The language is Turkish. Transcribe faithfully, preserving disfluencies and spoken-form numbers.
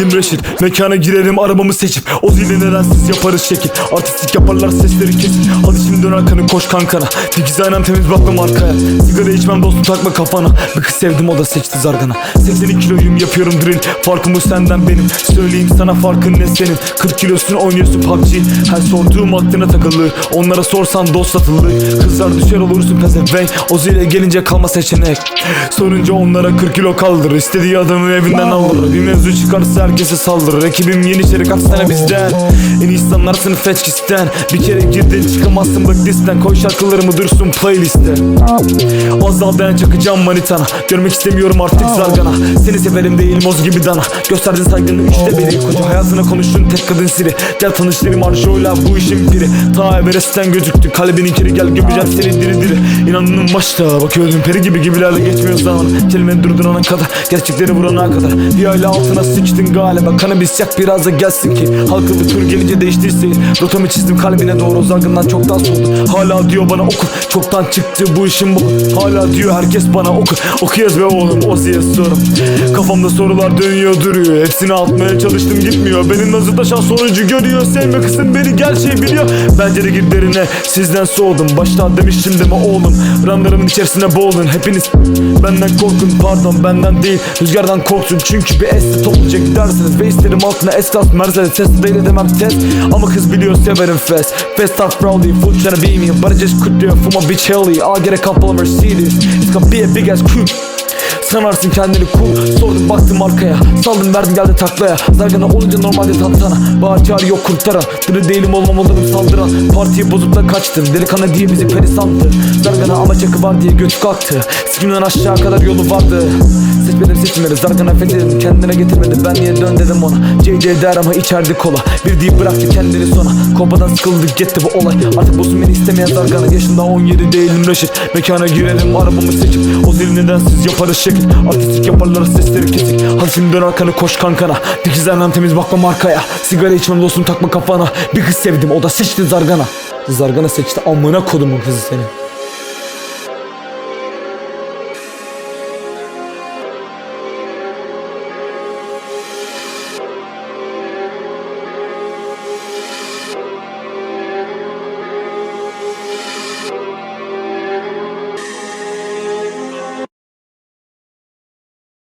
değilim Reşit. Mekana girelim arabamı seçip, o zili nedensiz yaparız şekil. Artistik yaparlar sesleri kesin. Hadi şimdi dön arkanı koş kankana. Dikiz aynam temiz bakmam arkaya. Sigara içmem dostum takma kafana. Bir kız sevdim o da seçti zargana. seksen iki kiloyum yapıyorum drill. Farkım bu senden benim. Söyleyeyim sana farkın ne senin. kırk kilosunu oynuyorsun P U B G. Her sorduğum aklına takılı. Onlara sorsan dost satılır. Kızlar düşer olursun pezevenk. O zile gelince kalma seçenek. Sorunca onlara kırk kilo kaldır. İstediği adamı evinden alır. Bir mevzu çıkarsa herkese saldırır. Ekibim yeni içeri kaç tane bizden. En iyi insanlarsın Fetchkis'ten. Bir kere girdin çıkamazsın blacklist'ten. Koy şarkılarımı dursun playlist'te. Azal ben çakacağım manitana. Görmek istemiyorum artık zargana. Seni severim değil moz gibi dana. Gösterdin saygını üçte biri. Koca hayatına konuştun tek kadın siri. Gel tanıştırayım Arjo'yla bu işin piri. Ta Everest'ten gözüktü kalbinin kiri. Gel gömeceğim seni diri diri. İnanın başta bakıyordum peri gibi gibilerle geçmiyor zaman. Kelime durdurana kadar, gerçekleri vurana kadar. Bir aile altına sıçtın galiba. Kanabis yak biraz da gelsin ki halkı tür gelince değiştirsin. Rotamı çizdim kalbine doğru, zargından çoktan soğudum. Hala diyor bana oku, çoktan çıktı bu işin bu. Hala diyor herkes bana oku, okuyaz be oğlum Ozi'ye sorum. Kafamda sorular dönüyor duruyor. Hepsini atmaya çalıştım gitmiyor. Benim nasıl taşan sonucu görüyor. Sevme kızım beni gerçeği biliyor. Bence de gir derine, sizden soğudum. Başta demiştim deme oğlum. Ranlarımın içerisine boğulun hepiniz. Benden korkun pardon benden değil. Rüzgardan korksun çünkü bir esli toplayacak dersiniz. Ve isterim altına S-Class Mercedes. Test değil edemem test. Ama kız biliyor severim fast. Fast up proudly, full tryna be me. But I just could do it for my bitch Helly. I'll get a couple of Mercedes. It's gonna be a big ass crew. Sanarsın kendini cool. Sordum baktım arkaya, saldım verdim geldi taklaya. Zargana olunca normalde tantana. Bağır çağır yok kurtaran. Diri değilim olmam olurum saldıran. Partiyi bozup da kaçtım. Delikanlı diye bizi peri sandı. Zargana ama çakı var diye götü kalktı. Sikimden aşağı kadar yolu vardı. Seçmedim seçimleri zargana fethedim. Kendine getirmedi ben niye dön dedim ona. C C der ama içerdi kola. Bir deyip bıraktı kendini sona. Kopadan sıkıldı gitti bu olay. Artık bozun beni istemeyen zargana. Yaşında on yedi değilim Reşit. Mekana girelim arabamı seçip, o zil nedensiz yaparız şekil. Artistik yaparlar sesleri kesik. Hadi şimdi dön arkanı koş kankana. Dikiz aynam temiz bakma markaya. Sigara içmem dostum takma kafana. Bir kız sevdim o da seçti zargana. Zargana seçti amına kodumun kızı seni.